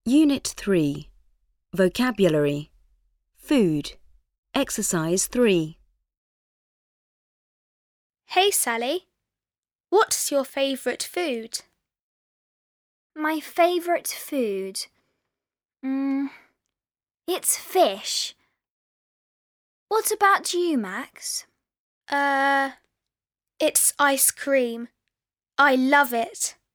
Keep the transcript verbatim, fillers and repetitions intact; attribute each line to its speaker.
Speaker 1: Unit three. Vocabulary. Food. Exercise three.
Speaker 2: Hey Sally, what's your favourite food?
Speaker 3: My favourite food? Mm, it's fish. What about you, Max?
Speaker 2: Uh, it's ice cream. I love it.